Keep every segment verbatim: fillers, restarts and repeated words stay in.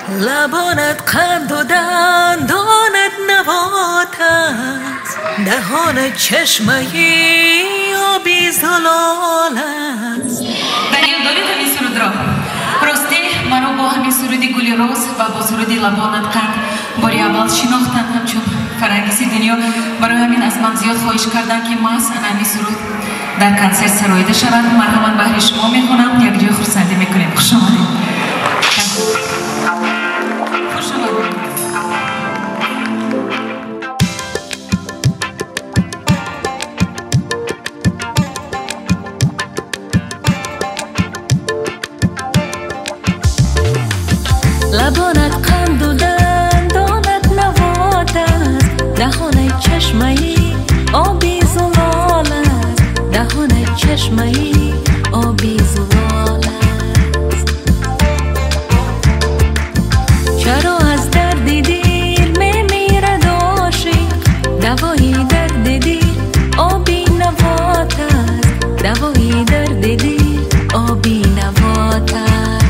لبانت قند و دندانت نبات است، دهانت چشمه‌ای آبی زلال است. Даниил, доред ҳамин сурудро? Росте, маро бо ҳамин суруди гули роз ва бо суруди лабонат қанд бори аввал шинохтанд ҳамчун фарангиси дунё. Барои ҳамин аз ман зиёд хоҳиш карданд ки мас ҳамин суруд дар консерт сароида шавад. Марҳаман баҳри шумо мехонам, якҷои хурсандӣ мекунем. Хуш омадед. Хуш омадед. لبانت قند و دندانت نبات است، دهانت چشمه‌ای آبی زلال است، دهانت چشمه‌ای آبی زلال است. چرا از درد دل میمیرد عاشق؟ دوای درد دل آبی نبات است، دوای درد دل آبی نبات است.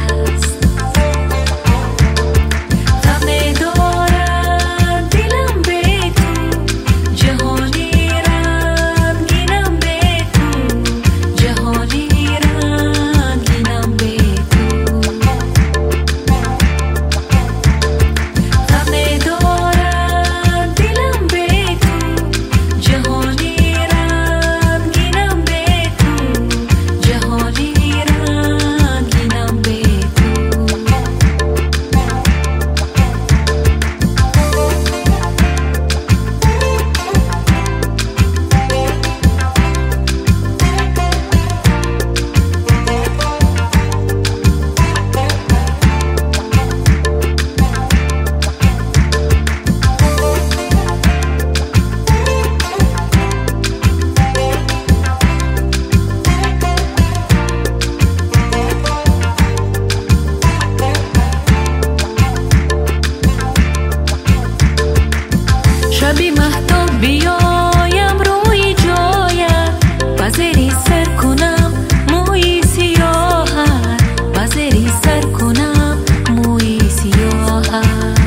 شبی مهتاب بیایم روی جایت، پذیری سر کنم موی سیاهت، پذیری سر کنم موی سیاهت.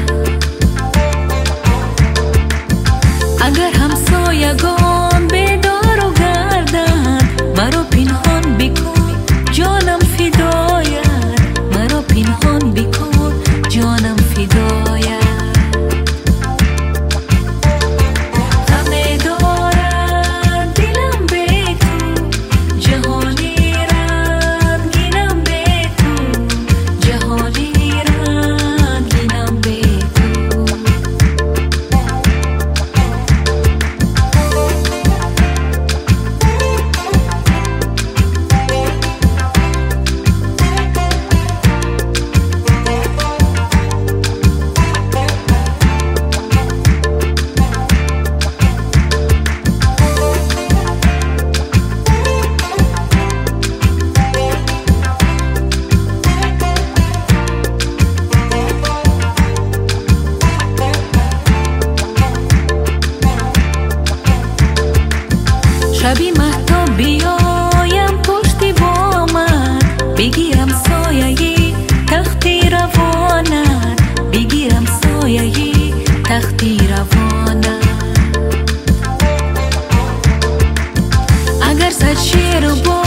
اگر همسایگان بیدار و گردند، مرا پنهان بکن جانم فدایت، مرا پنهان بکن جانم فدایت. شبی مهتاب بیایم پشتی بامت، بگیرم سایه تختی روانت، بگیرم سایه تختی روانت. اگر صد شعر و